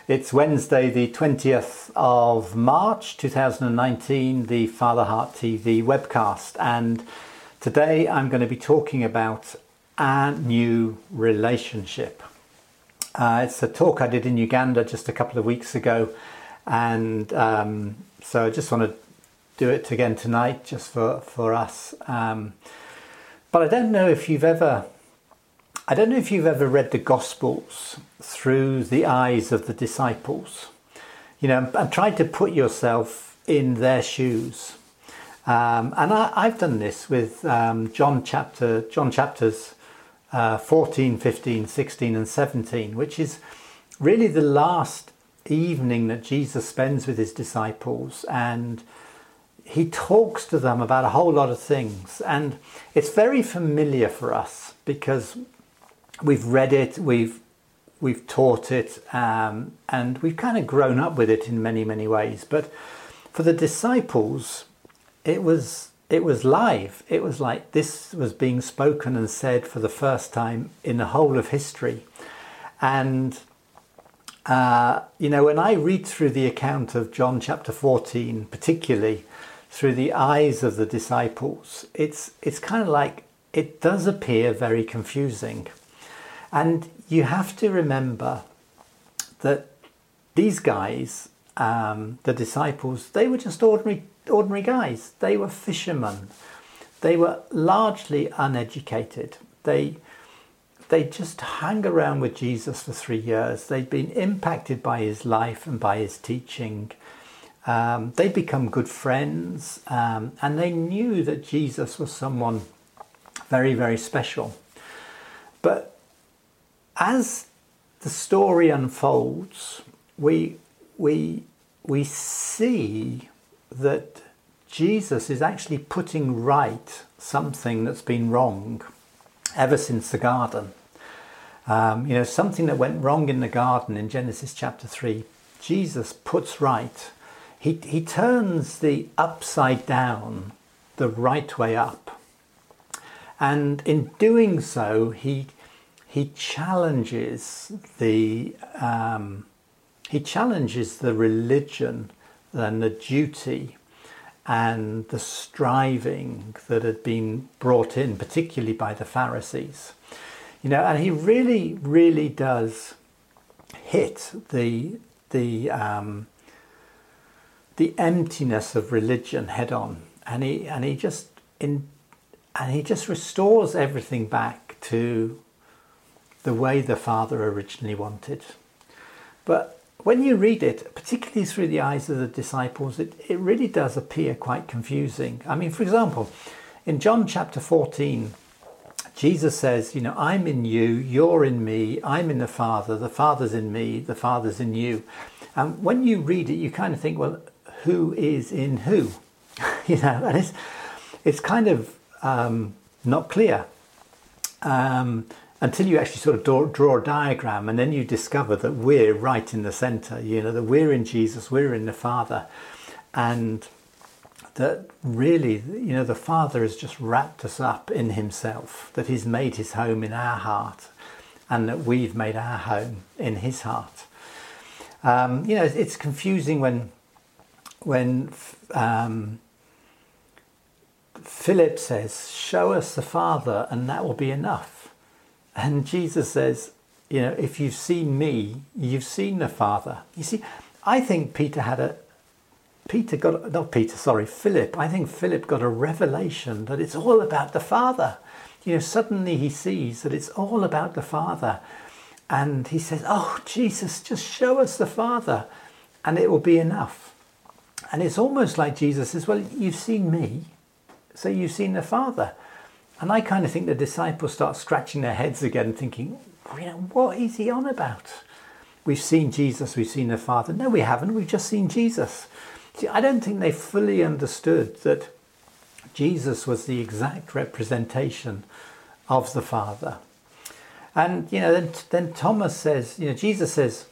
It's Wednesday, the 20th of March 2019, the Fatherheart TV webcast. And today I'm going to be talking about our new relationship. It's a talk I did in Uganda just a couple of weeks ago. And so I just want to do it again tonight just for us. But I don't know if you've ever read the Gospels through the eyes of the disciples, and tried to put yourself in their shoes. And I've done this with John chapters 14, 15, 16 and 17, which is really the last evening that Jesus spends with his disciples, and he talks to them about a whole lot of things. And it's very familiar for us because we've read it, we've taught it, and we've kind of grown up with it in many ways. But for the disciples, it was live. It was like this was being spoken and said for the first time in the whole of history. And when I read through the account of John chapter 14, particularly through the eyes of the disciples, it's kind of like it does appear very confusing. And you have to remember that these guys, the disciples, they were just ordinary guys. They were fishermen. They were largely uneducated. They just hung around with Jesus for 3 years. They'd been impacted by his life and by his teaching. They'd become good friends, and they knew that Jesus was someone very special. But as the story unfolds, we see that Jesus is actually putting right something that's been wrong ever since the garden. Something that went wrong in the garden in Genesis chapter 3, Jesus puts right. He turns the upside down the right way up. And in doing so, he challenges the religion and the duty and the striving that had been brought in, particularly by the Pharisees. And he really does hit the emptiness of religion head on, and he just restores everything back to the way the Father originally wanted. But when you read it, particularly through the eyes of the disciples, it really does appear quite confusing. I mean, for example, in John chapter 14, Jesus says, I'm in you, you're in me, I'm in the Father's in me, the Father's in you. And when you read it, you kind of think, well, who is in who? And it's kind of not clear. Until you actually sort of draw a diagram, and then you discover that we're right in the centre, that we're in Jesus, we're in the Father, and that really, the Father has just wrapped us up in himself, that he's made his home in our heart, and that we've made our home in his heart. It's confusing when Philip says, "Show us the Father, and that will be enough." And Jesus says, if you've seen me, you've seen the Father. You see, I think Philip, I think Philip got a revelation that it's all about the Father. Suddenly he sees that it's all about the Father. And he says, oh, Jesus, just show us the Father and it will be enough. And it's almost like Jesus says, well, you've seen me, so you've seen the Father. And I kind of think the disciples start scratching their heads again, thinking, what is he on about? We've seen Jesus, we've seen the Father. No, we haven't. We've just seen Jesus. See, I don't think they fully understood that Jesus was the exact representation of the Father. And, then Thomas says, Jesus says,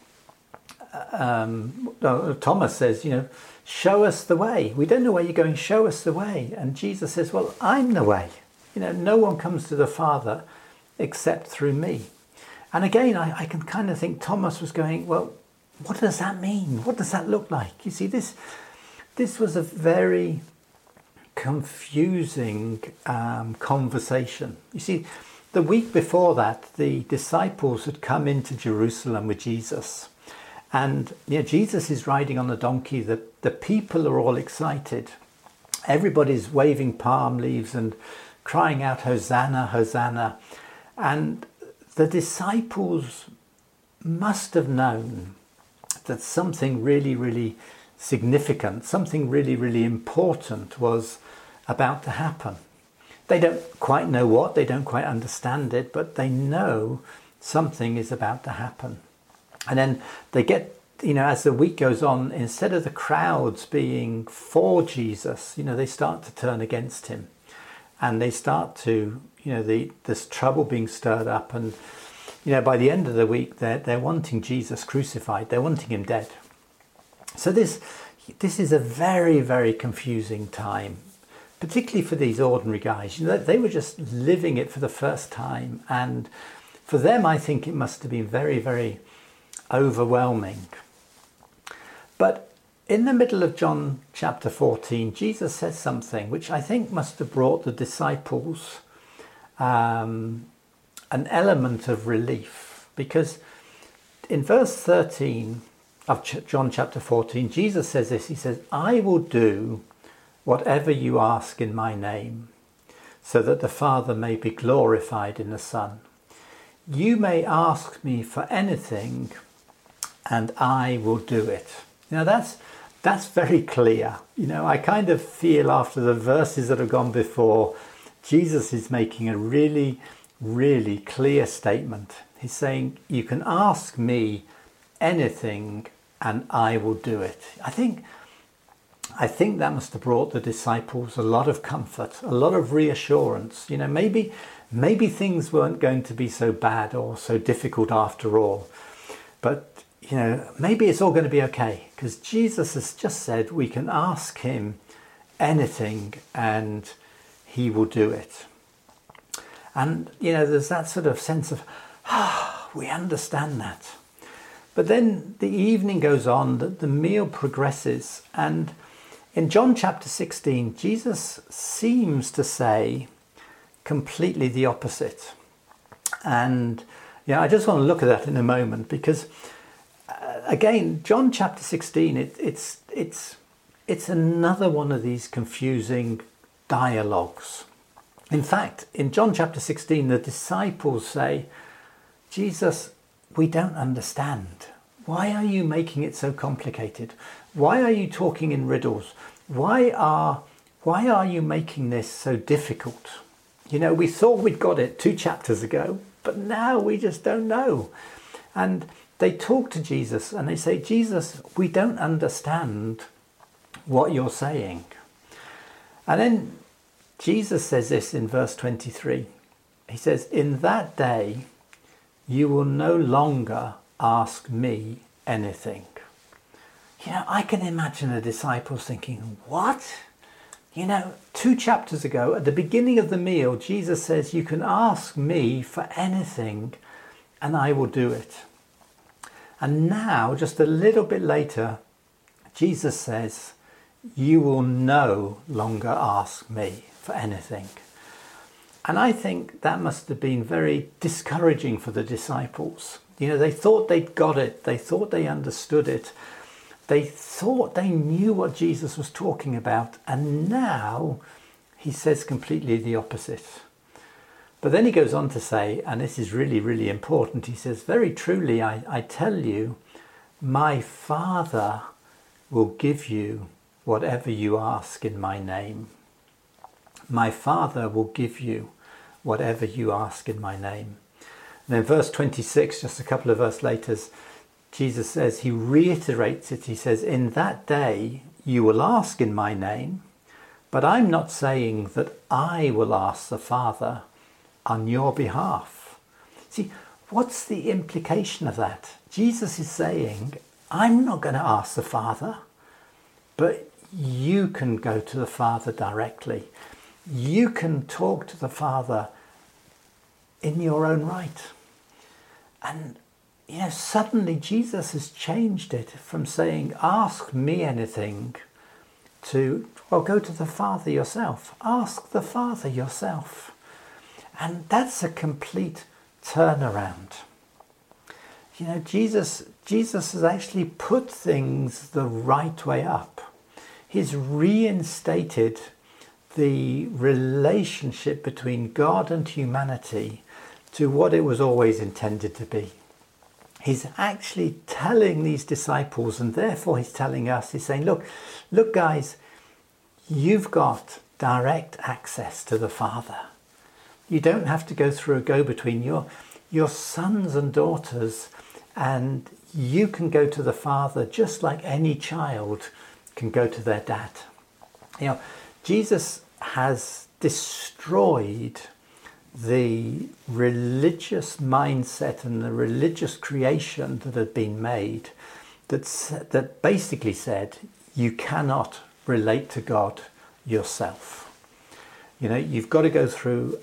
Thomas says, show us the way. We don't know where you're going, show us the way. And Jesus says, well, I'm the way. No one comes to the Father except through me. And again, I can kind of think Thomas was going, well, what does that mean? What does that look like? You see, this was a very confusing conversation. You see, the week before that, the disciples had come into Jerusalem with Jesus. And Jesus is riding on a donkey. The people are all excited. Everybody's waving palm leaves and crying out, Hosanna, Hosanna. And the disciples must have known that something really, really significant, something really, really important was about to happen. They don't quite know what, they don't quite understand it, but they know something is about to happen. And then they get, as the week goes on, instead of the crowds being for Jesus, they start to turn against him. And they start to, this trouble being stirred up. And, by the end of the week, they're wanting Jesus crucified. They're wanting him dead. So this is a very, very confusing time, particularly for these ordinary guys. They were just living it for the first time. And for them, I think it must have been very, very overwhelming. But in the middle of John chapter 14, Jesus says something which I think must have brought the disciples an element of relief. Because in verse 13 of John chapter 14, Jesus says this. He says, I will do whatever you ask in my name, so that the Father may be glorified in the Son. You may ask me for anything, and I will do it. That's very clear. I kind of feel after the verses that have gone before, Jesus is making a really, really clear statement. He's saying, you can ask me anything and I will do it. I think that must have brought the disciples a lot of comfort, a lot of reassurance. Maybe things weren't going to be so bad or so difficult after all. But maybe it's all going to be okay, because Jesus has just said we can ask him anything and he will do it. And, there's that sort of sense of, we understand that. But then the evening goes on, the meal progresses. And in John chapter 16, Jesus seems to say completely the opposite. And, I just want to look at that in a moment, because again, John chapter 16, it's another one of these confusing dialogues. In fact, in John chapter 16, the disciples say, Jesus, we don't understand. Why are you making it so complicated? Why are you talking in riddles? Why are you making this so difficult? We thought we'd got it 2 chapters ago, but now we just don't know. And they talk to Jesus and they say, Jesus, we don't understand what you're saying. And then Jesus says this in verse 23. He says, in that day, you will no longer ask me anything. I can imagine the disciples thinking, what? 2 chapters ago, at the beginning of the meal, Jesus says, you can ask me for anything and I will do it. And now, just a little bit later, Jesus says, you will no longer ask me for anything. And I think that must have been very discouraging for the disciples. They thought they'd got it. They thought they understood it. They thought they knew what Jesus was talking about. And now he says completely the opposite. But then he goes on to say, and this is really, really important, he says, very truly, I tell you, my Father will give you whatever you ask in my name. My Father will give you whatever you ask in my name. And then verse 26, just a couple of verses later, Jesus says, he reiterates it. He says, in that day you will ask in my name, but I'm not saying that I will ask the Father on your behalf. See, what's the implication of that? Jesus is saying, I'm not going to ask the Father, but you can go to the Father directly. You can talk to the Father in your own right. And suddenly Jesus has changed it from saying, ask me anything, to, well, go to the Father yourself. Ask the Father yourself. And that's a complete turnaround. Jesus has actually put things the right way up. He's reinstated the relationship between God and humanity to what it was always intended to be. He's actually telling these disciples, and therefore he's telling us, he's saying, look guys, you've got direct access to the Father. You don't have to go through a go-between. Your sons and daughters, and you can go to the Father just like any child can go to their dad. Jesus has destroyed the religious mindset and the religious creation that had been made that basically said you cannot relate to God yourself. You've got to go through,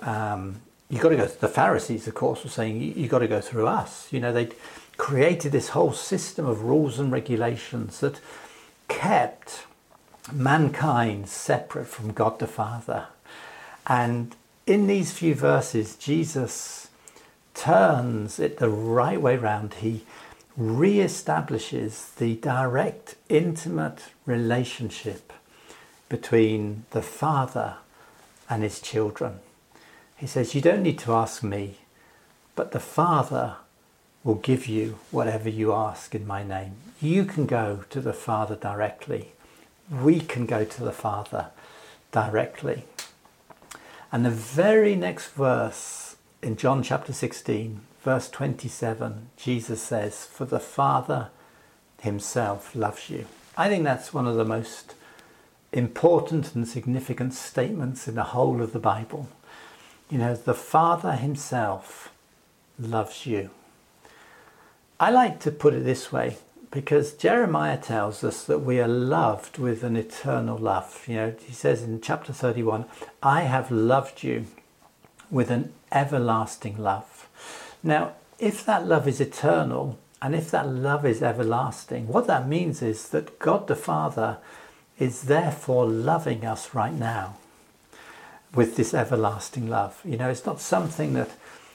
the Pharisees, of course, were saying, you've got to go through us. They'd created this whole system of rules and regulations that kept mankind separate from God the Father. And in these few verses, Jesus turns it the right way round. He re-establishes the direct, intimate relationship between the Father and his children. He says, you don't need to ask me, but the Father will give you whatever you ask in my name. You can go to the Father directly. We can go to the Father directly. And the very next verse in John chapter 16, verse 27, Jesus says, for the Father himself loves you. I think that's one of the most important and significant statements in the whole of the Bible. The Father himself loves you. I like to put it this way, because Jeremiah tells us that we are loved with an eternal love. He says in chapter 31, I have loved you with an everlasting love. Now, if that love is eternal, and if that love is everlasting, what that means is that God the Father is therefore loving us right now with this everlasting love. It's not something that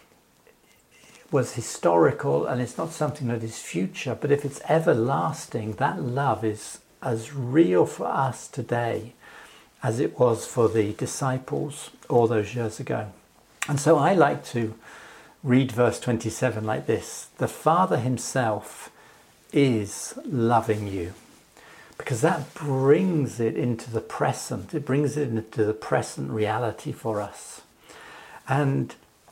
was historical, and it's not something that is future, but if it's everlasting, that love is as real for us today as it was for the disciples all those years ago. And so I like to read verse 27 like this: the Father himself is loving you. Because that brings it into the present. It brings it into the present reality for us. And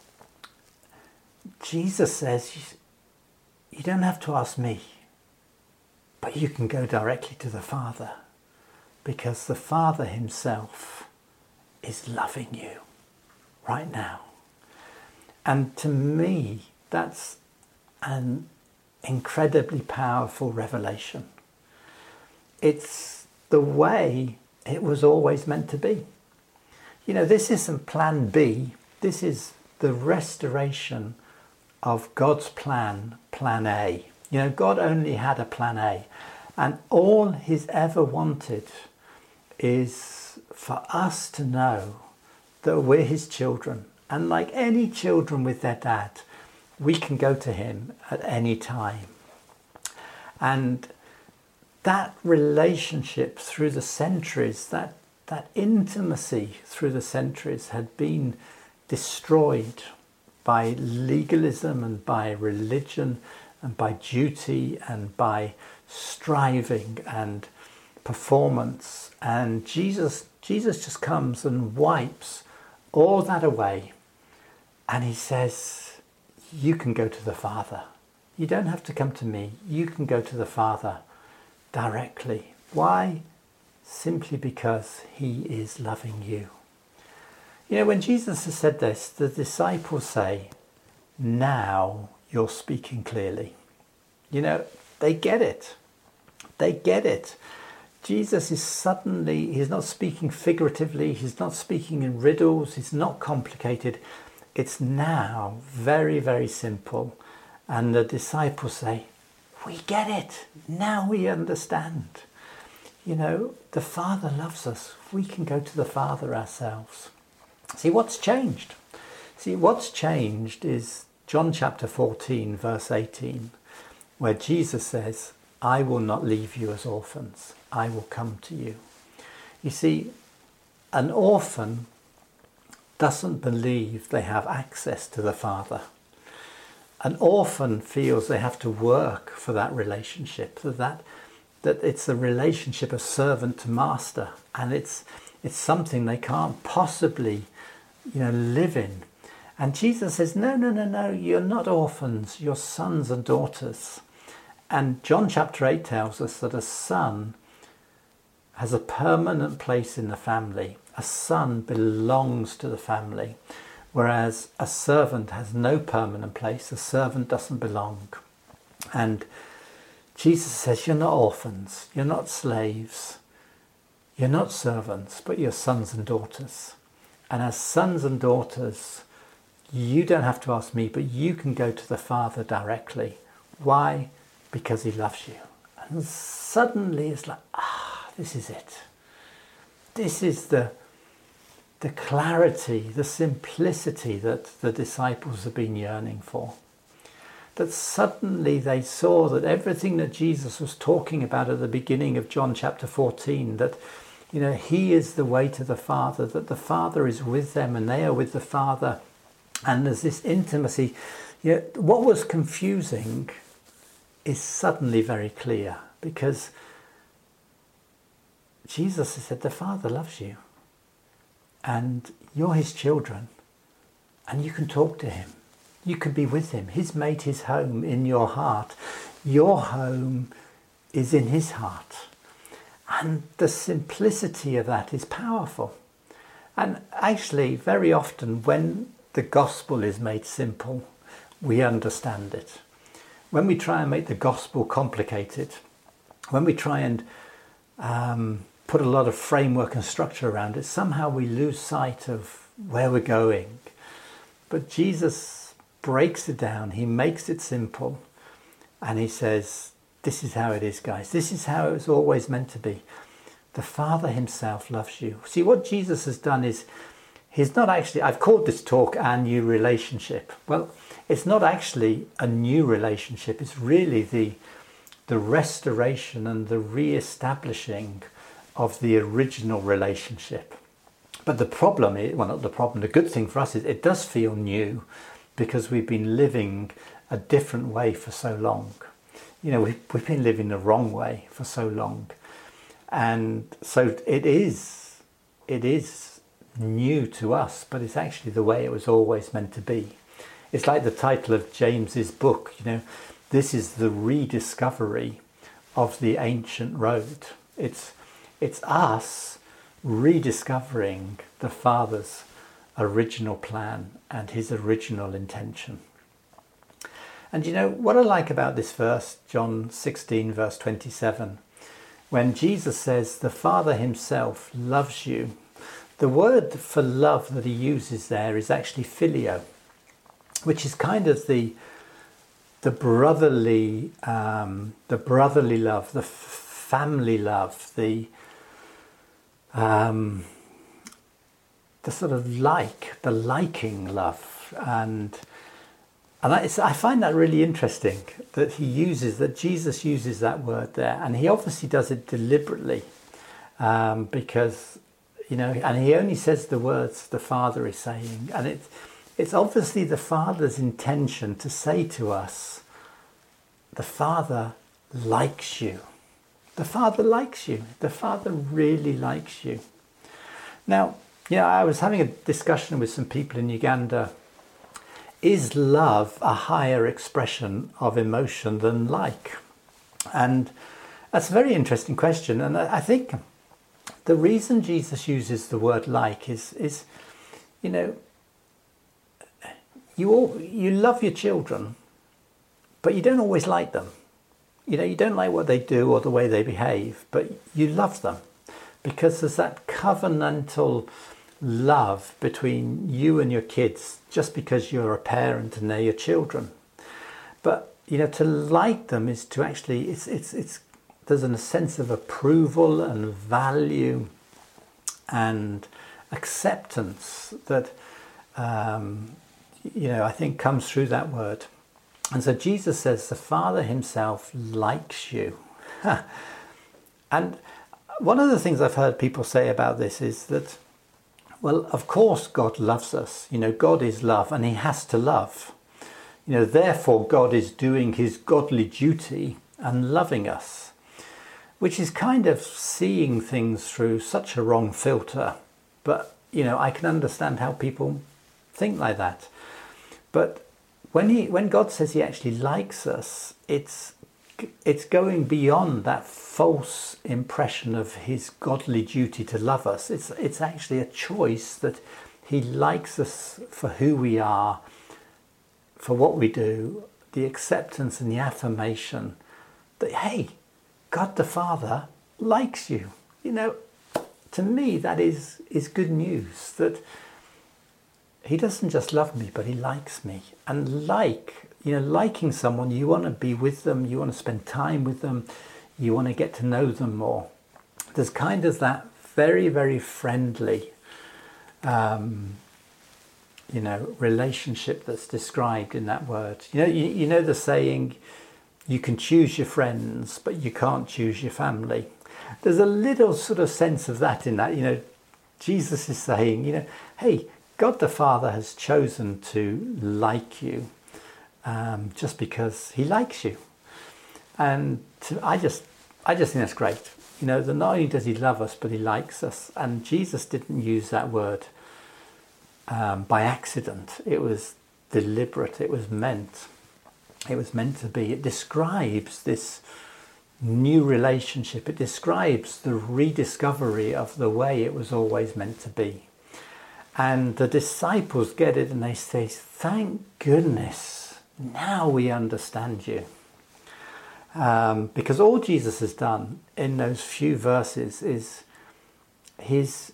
Jesus says, you don't have to ask me, but you can go directly to the Father, because the Father himself is loving you right now. And to me, that's an incredibly powerful revelation. It's the way it was always meant to be. This isn't plan B. This is the restoration of God's plan A. God only had a plan A. And all he's ever wanted is for us to know that we're his children. And like any children with their dad, we can go to him at any time. And that relationship through the centuries, that intimacy through the centuries had been destroyed by legalism and by religion and by duty and by striving and performance. And Jesus just comes and wipes all that away. And he says, you can go to the Father. You don't have to come to me. You can go to the Father directly. Why? Simply because he is loving you. When Jesus has said this, the disciples say, now you're speaking clearly. They get it. They get it. Jesus is suddenly, he's not speaking figuratively, he's not speaking in riddles, he's not complicated. It's now very, very simple. And the disciples say, we get it. Now we understand. You know, the Father loves us. We can go to the Father ourselves. See, what's changed? See, what's changed is John chapter 14, verse 18, where Jesus says, I will not leave you as orphans. I will come to you. You see, an orphan doesn't believe they have access to the Father. An orphan feels they have to work for that relationship, that it's a relationship of servant to master, and it's something they can't possibly, live in. And Jesus says, no, you're not orphans, you're sons and daughters. And John chapter 8 tells us that a son has a permanent place in the family. A son belongs to the family, whereas a servant has no permanent place. A servant doesn't belong. And Jesus says, you're not orphans, you're not slaves, you're not servants, but you're sons and daughters. And as sons and daughters, you don't have to ask me, but you can go to the Father directly. Why? Because he loves you. And suddenly it's like, this is it. This is the clarity, the simplicity that the disciples have been yearning for. That suddenly they saw that everything that Jesus was talking about at the beginning of John chapter 14, that he is the way to the Father, that the Father is with them and they are with the Father, and there's this intimacy. What was confusing is suddenly very clear, because Jesus has said the Father loves you and you're his children and you can talk to him. You can be with him. He's made his home in your heart. Your home is in his heart. And the simplicity of that is powerful. And actually, very often when the gospel is made simple, we understand it. When we try and make the gospel complicated, when we try and put a lot of framework and structure around it, somehow we lose sight of where we're going. But Jesus breaks it down, he makes it simple, and he says, this is how it is, guys. This is how it was always meant to be. The Father himself loves you. See, what Jesus has done is, he's not actually, I've called this talk Our New Relationship. Well, it's not actually a new relationship. It's really the restoration and the re-establishing of the original relationship. But the problem is, well, not the problem, the good thing for us is it does feel new because we've been living a different way for so long. We've been living the wrong way for so long. And so it is new to us, but it's actually the way it was always meant to be. It's like the title of James's book, this is the rediscovery of the ancient road. It's us rediscovering the Father's original plan and his original intention. And what I like about this verse, John 16 verse 27, when Jesus says the Father himself loves you, the word for love that he uses there is actually phileo, which is kind of the brotherly love, the family love, the sort of the liking love, and I find that really interesting that Jesus uses that word there, and he obviously does it deliberately, because and he only says the words the Father is saying, and it's obviously the Father's intention to say to us, the Father likes you. The Father likes you. The Father really likes you. Now, I was having a discussion with some people in Uganda. Is love a higher expression of emotion than like? And that's a very interesting question. And I think the reason Jesus uses the word like is you love your children, but you don't always like them. You don't like what they do or the way they behave, but you love them because there's that covenantal love between you and your kids just because you're a parent and they're your children. But, to like them is to actually, there's a sense of approval and value and acceptance that, I think comes through that word. And so Jesus says the Father himself likes you. And one of the things I've heard people say about this is that, well, of course God loves us. God is love and he has to love. Therefore God is doing his godly duty and loving us, which is kind of seeing things through such a wrong filter. But, I can understand how people think like that. But when God says he actually likes us, it's going beyond that false impression of his godly duty to love us. It's actually a choice that he likes us for who we are, for what we do, the acceptance and the affirmation that, hey, God the Father likes you. To me that is good news, that he doesn't just love me, but he likes me. And liking someone, you want to be with them, you want to spend time with them, you want to get to know them more. There's kind of that very, very friendly, relationship that's described in that word. You know the saying, you can choose your friends, but you can't choose your family. There's a little sort of sense of that in that. Jesus is saying, hey, God the Father has chosen to like you just because he likes you. And I just think that's great. That not only does he love us, but he likes us. And Jesus didn't use that word by accident. It was deliberate. It was meant to be. It describes this new relationship. It describes the rediscovery of the way it was always meant to be. And the disciples get it and they say, thank goodness, now we understand you. Because all Jesus has done in those few verses is he's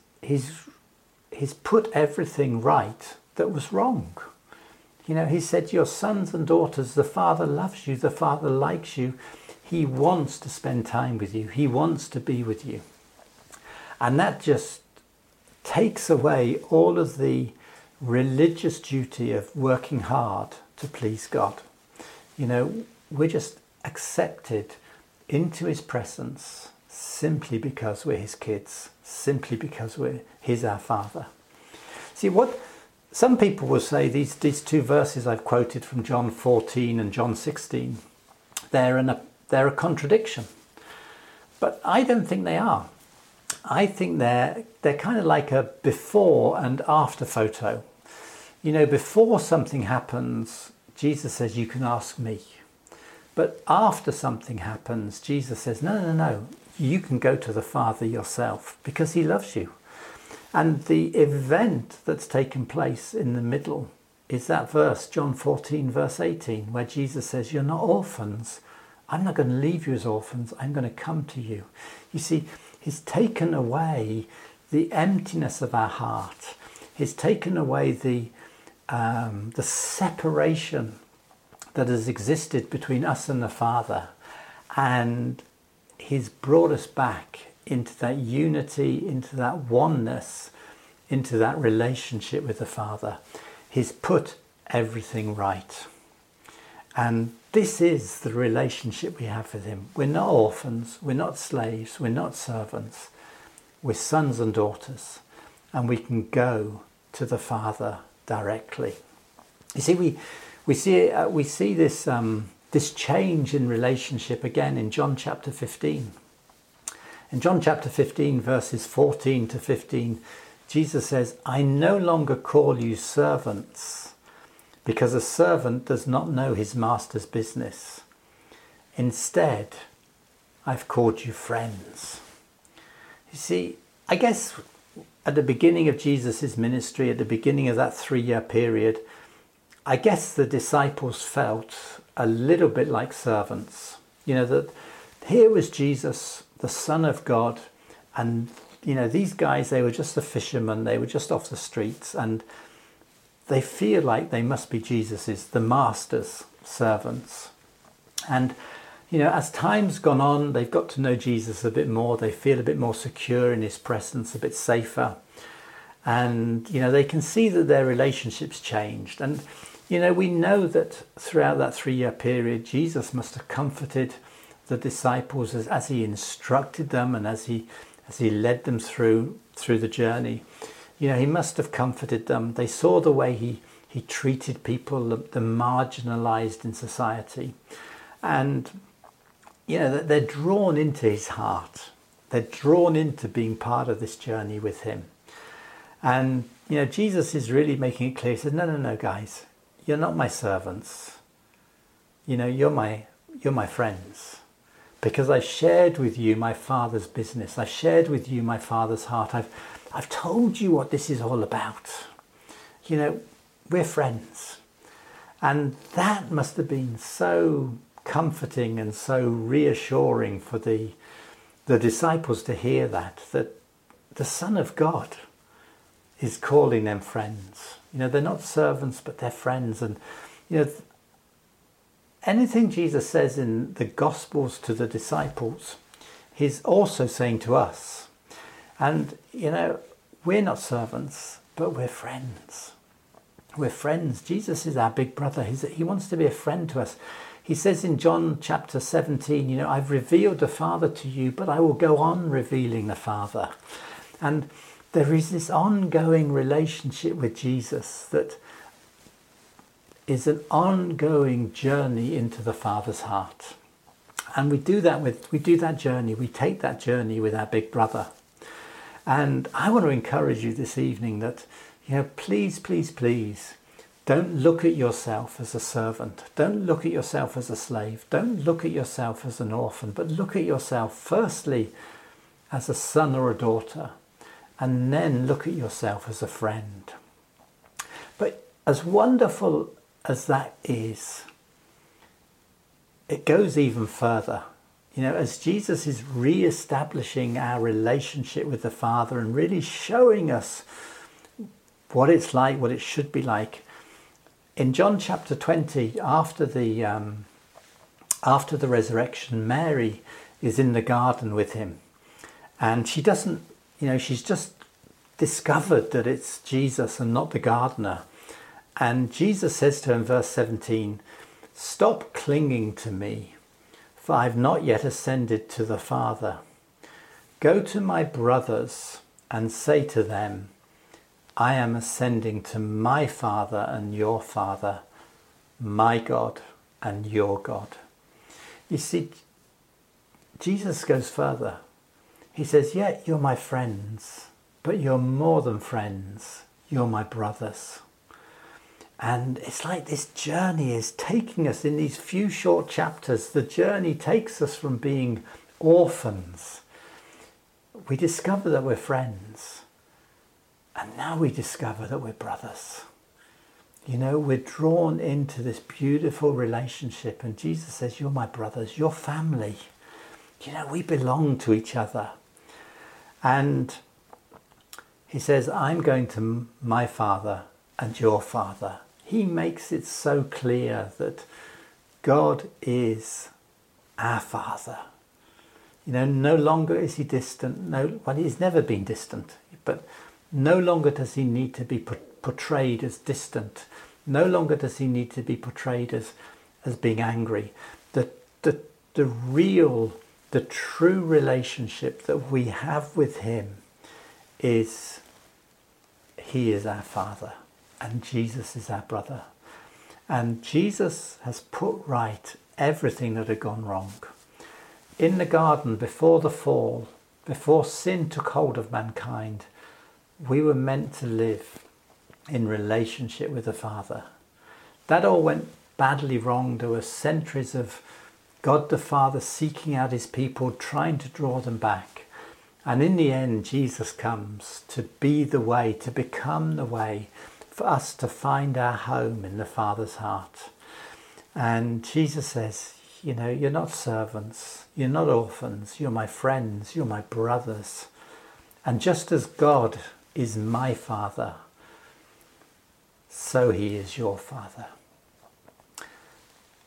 put everything right that was wrong. He said, your sons and daughters, the Father loves you, the Father likes you. He wants to spend time with you. He wants to be with you. And that just takes away all of the religious duty of working hard to please God. We're just accepted into his presence simply because we're his kids, simply because he's our Father. See, what some people will say, these two verses I've quoted from John 14 and John 16, they're a contradiction. But I don't think they are. I think they're kind of like a before and after photo. Before something happens, Jesus says, you can ask me. But after something happens, Jesus says, no, you can go to the Father yourself because he loves you. And the event that's taken place in the middle is that verse, John 14, verse 18, where Jesus says, you're not orphans. I'm not going to leave you as orphans. I'm going to come to you. You see, he's taken away the emptiness of our heart. He's taken away the separation that has existed between us and the Father. And he's brought us back into that unity, into that oneness, into that relationship with the Father. He's put everything right. And this is the relationship we have with him. We're not orphans, we're not slaves, we're not servants. We're sons and daughters, and we can go to the Father directly. You see, we see this change in relationship again in John chapter 15. In John chapter 15, verses 14 to 15, Jesus says, I no longer call you servants, because a servant does not know his master's business. Instead, I've called you friends. You see, I guess at the beginning of Jesus' ministry, at the beginning of that 3-year period, I guess the disciples felt a little bit like servants. That here was Jesus, the Son of God, and these guys, they were just the fishermen, they were just off the streets, and they feel like they must be the masters, servants. And, as time's gone on, they've got to know Jesus a bit more. They feel a bit more secure in his presence, a bit safer. And, they can see that their relationships changed. And, we know that throughout that 3-year period, Jesus must have comforted the disciples as he instructed them and as he led them through the journey. He must have comforted them. They saw the way he treated people, the marginalized in society. And, they're drawn into his heart. They're drawn into being part of this journey with him. And, Jesus is really making it clear. He says, no, guys, you're not my servants. You're my friends. Because I shared with you my Father's business. I shared with you my Father's heart. I've told you what this is all about. We're friends. And that must have been so comforting and so reassuring for the disciples to hear that the Son of God is calling them friends. They're not servants, but they're friends. And, anything Jesus says in the Gospels to the disciples, he's also saying to us. And, we're not servants, but we're friends. We're friends. Jesus is our big brother. He wants to be a friend to us. He says in John chapter 17, I've revealed the Father to you, but I will go on revealing the Father. And there is this ongoing relationship with Jesus that is an ongoing journey into the Father's heart. And we do that journey. We take that journey with our big brother. And I want to encourage you this evening that, please, please, please, don't look at yourself as a servant. Don't look at yourself as a slave. Don't look at yourself as an orphan, but look at yourself firstly as a son or a daughter, and then look at yourself as a friend. But as wonderful as that is, it goes even further. As Jesus is re-establishing our relationship with the Father and really showing us what it's like, what it should be like. In John chapter 20, after the resurrection, Mary is in the garden with him. And she doesn't, she's just discovered that it's Jesus and not the gardener. And Jesus says to her in verse 17, "Stop clinging to me, for I've not yet ascended to the Father. Go to my brothers and say to them, I am ascending to my Father and your Father, my God and your God." You see, Jesus goes further. He says, yeah, you're my friends, but you're more than friends. You're my brothers. And it's like this journey is taking us in these few short chapters. The journey takes us from being orphans. We discover that we're friends. And now we discover that we're brothers. We're drawn into this beautiful relationship. And Jesus says, you're my brothers, you're family. We belong to each other. And he says, I'm going to my Father and your Father. He makes it so clear that God is our Father. No longer is he distant. He's never been distant. But no longer does he need to be portrayed as distant. No longer does he need to be portrayed as being angry. The true relationship that we have with him is he is our Father and Jesus is our brother. And Jesus has put right everything that had gone wrong. In the garden, before the fall, before sin took hold of mankind, we were meant to live in relationship with the Father. That all went badly wrong. There were centuries of God the Father seeking out his people, trying to draw them back. And in the end, Jesus comes to be the way, to become the way for us to find our home in the Father's heart. And Jesus says, you're not servants, you're not orphans, you're my friends, you're my brothers. And just as God is my Father, so he is your Father.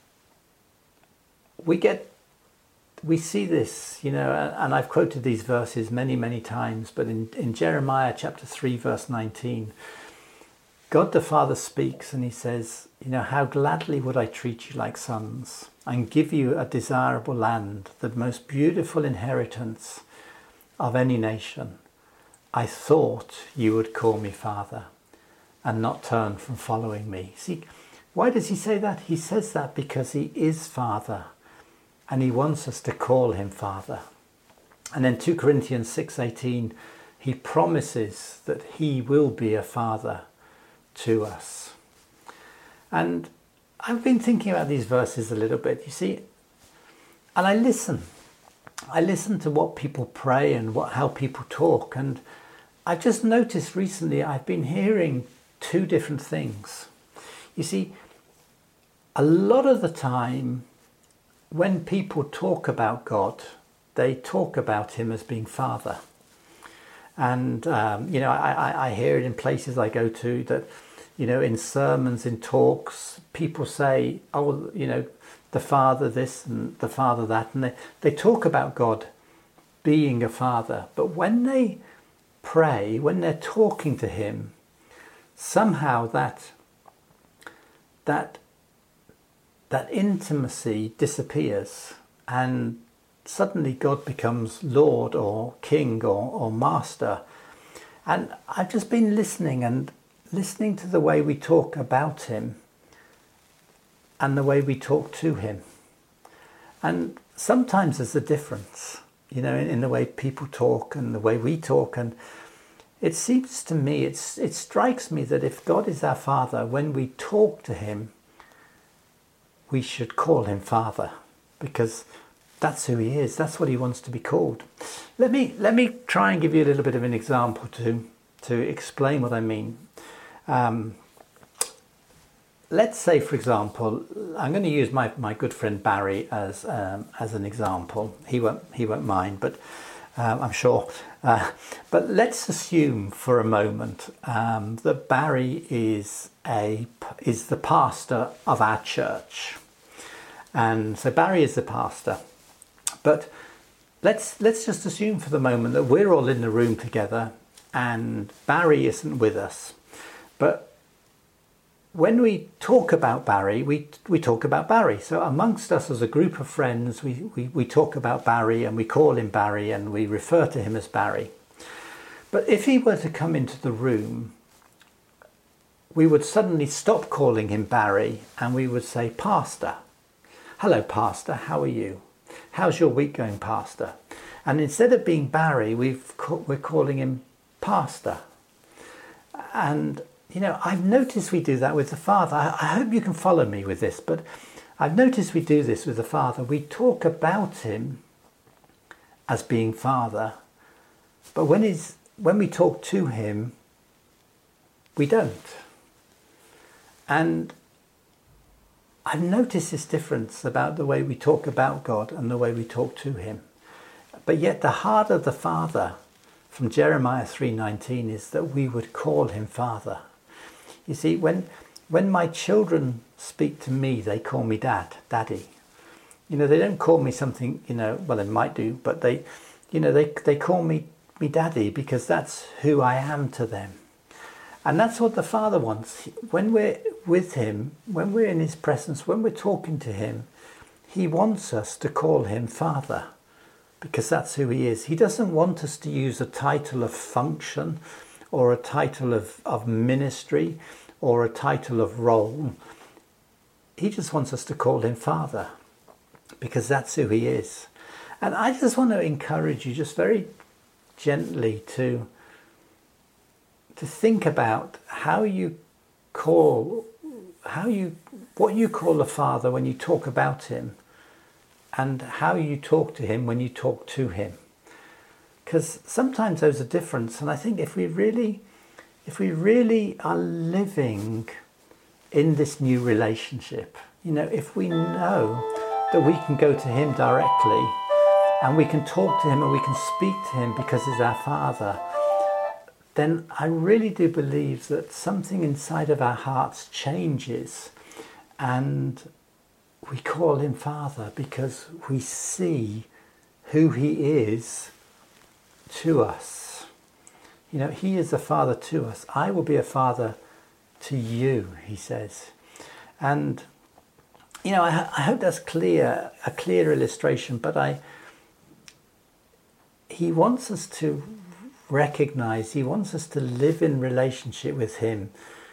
we see this, and I've quoted these verses many, many times, but in Jeremiah chapter 3, verse 19, God the Father speaks and he says, how gladly would I treat you like sons and give you a desirable land, the most beautiful inheritance of any nation. I thought you would call me Father and not turn from following me. See, why does he say that? He says that because he is Father and he wants us to call him Father. And in 2 Corinthians 6:18, he promises that he will be a father to us. And I've been thinking about these verses a little bit, you see, and I listen to what people pray and how people talk, and I've just noticed recently I've been hearing two different things. You see, a lot of the time when people talk about God, they talk about him as being Father. And, I hear it in places I go to that, in sermons, in talks, people say, the Father this and the Father that. And they talk about God being a Father. But when they pray, when they're talking to him, somehow that intimacy disappears, and suddenly God becomes Lord or King or Master. And I've just been listening to the way we talk about him and the way we talk to him. And sometimes there's a difference, in the way people talk and the way we talk. And it seems to me, it strikes me that if God is our Father, when we talk to him, we should call him Father, because that's who he is. That's what he wants to be called. Let me try and give you a little bit of an example to explain what I mean. Let's say, for example, I'm going to use my good friend Barry as an example. He won't mind, but I'm sure. But let's assume for a moment that Barry is the pastor of our church, and so Barry is the pastor. But let's just assume for the moment that we're all in the room together and Barry isn't with us. But when we talk about Barry, we talk about Barry. So amongst us as a group of friends, we talk about Barry and we call him Barry and we refer to him as Barry. But if he were to come into the room, we would suddenly stop calling him Barry and we would say, Pastor. Hello, Pastor, how are you? How's your week going, Pastor? And instead of being Barry, we're calling him Pastor. And, I've noticed we do that with the Father. I hope you can follow me with this, but I've noticed we do this with the Father. We talk about him as being Father, but when we talk to him, we don't. And I've noticed this difference about the way we talk about God and the way we talk to him. But yet the heart of the Father from Jeremiah 3:19 is that we would call him Father. You see, when my children speak to me, they call me Daddy. They don't call me something, well, they might do, but they call me Daddy because that's who I am to them. And that's what the Father wants. When we're with him, when we're in his presence, when we're talking to him, he wants us to call him Father, because that's who he is. He doesn't want us to use a title of function or a title of ministry or a title of role. He just wants us to call him Father, because that's who he is. And I just want to encourage you just very gently to think about what you call the Father when you talk about him, and how you talk to him when you talk to him. Because sometimes there's a difference, and I think if we really are living in this new relationship, if we know that we can go to him directly and we can talk to him and we can speak to him because he's our Father, then I really do believe that something inside of our hearts changes, and we call him Father because we see who he is to us. You know, he is a father to us. I will be a father to you, he says. And, you know, I hope that's clear, a clear illustration, but he wants us to recognize, he wants us to live in relationship with him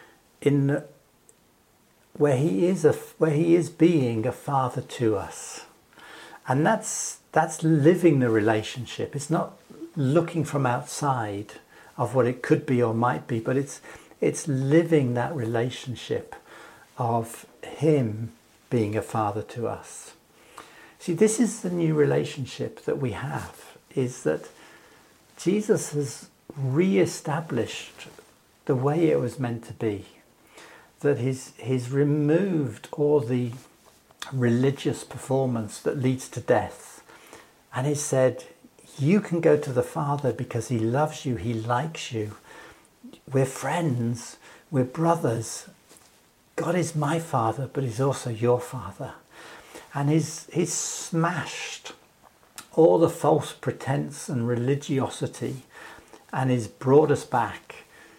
where he is being a father to us. And that's living the relationship. It's not looking from outside of what it could be or might be, but it's living that relationship of him being a father to us. See, this is the new relationship that we have, is that Jesus has re-established the way it was meant to be, that he's removed all the religious performance that leads to death, and he said, you can go to the Father because he loves you, he likes you, we're friends, we're brothers. God is my Father, but he's also your Father. And he's smashed all the false pretense and religiosity, and he's brought us back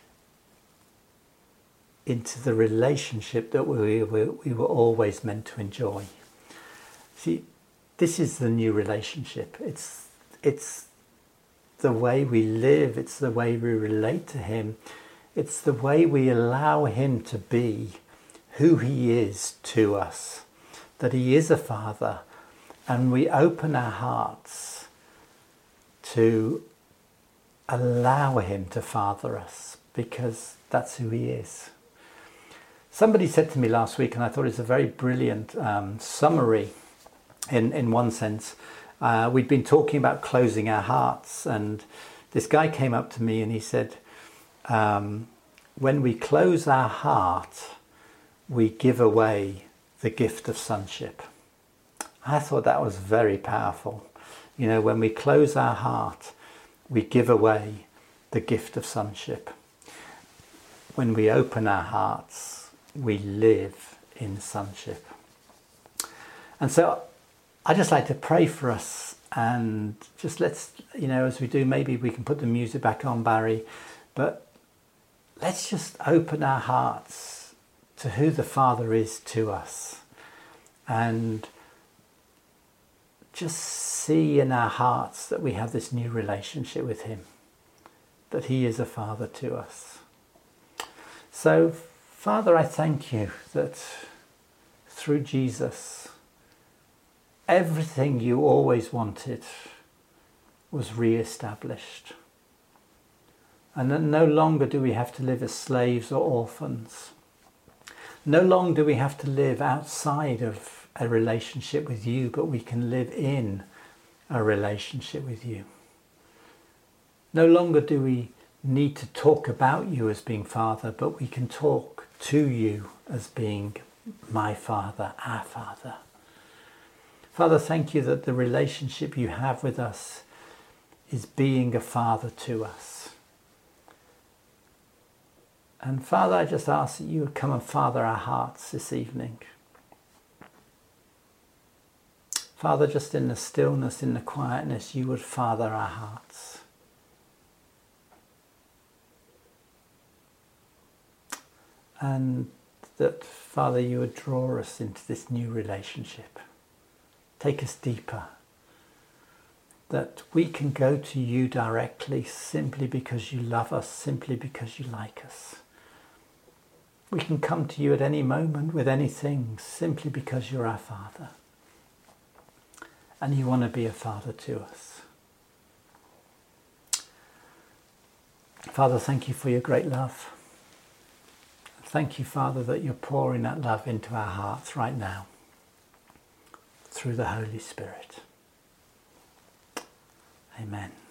into the relationship that we were always meant to enjoy. See, this is the new relationship. It's the way we live, it's the way we relate to him, it's the way we allow him to be who he is to us, that he is a father, and we open our hearts to allow him to father us, because that's who he is. Somebody said to me last week, and I thought it's a very brilliant summary in one sense. We'd been talking about closing our hearts, and this guy came up to me and he said, when we close our heart, we give away the gift of sonship. I thought that was very powerful. You know, when we close our heart, we give away the gift of sonship. When we open our hearts, we live in sonship. And so I just like to pray for us, and just let's, you know, as we do, maybe we can put the music back on, Barry, but let's just open our hearts to who the Father is to us, and just see in our hearts that we have this new relationship with him, that he is a Father to us. So, Father, I thank you that through Jesus, everything you always wanted was re-established. And that no longer do we have to live as slaves or orphans. No longer do we have to live outside of a relationship with you, but we can live in a relationship with you. No longer do we need to talk about you as being Father, but we can talk to you as being my Father, our Father. Father, thank you that the relationship you have with us is being a Father to us. And Father, I just ask that you would come and father our hearts this evening. Father, just in the stillness, in the quietness, you would father our hearts. And that, Father, you would draw us into this new relationship. Take us deeper. That we can go to you directly simply because you love us, simply because you like us. We can come to you at any moment with anything simply because you're our Father. And you want to be a Father to us. Father, thank you for your great love. Thank you, Father, that you're pouring that love into our hearts right now through the Holy Spirit. Amen.